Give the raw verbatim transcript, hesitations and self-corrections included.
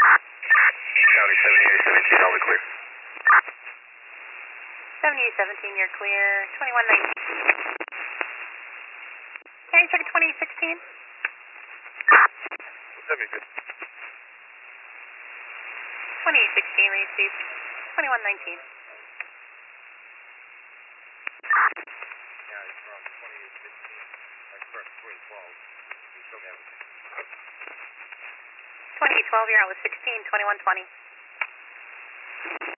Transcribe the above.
County seventy-eight seventeen, all the clear. seventy-eight seventeen, you're clear. twenty-one nineteen. Can you check twenty sixteen? That'd be good. twenty-eight sixteen, received. twenty-one nineteen. Yeah, it's from twenty-eight fifteen. That's from twenty twelve. You show me everything. twenty-eight twelve, you're out with sixteen, twenty-one twenty.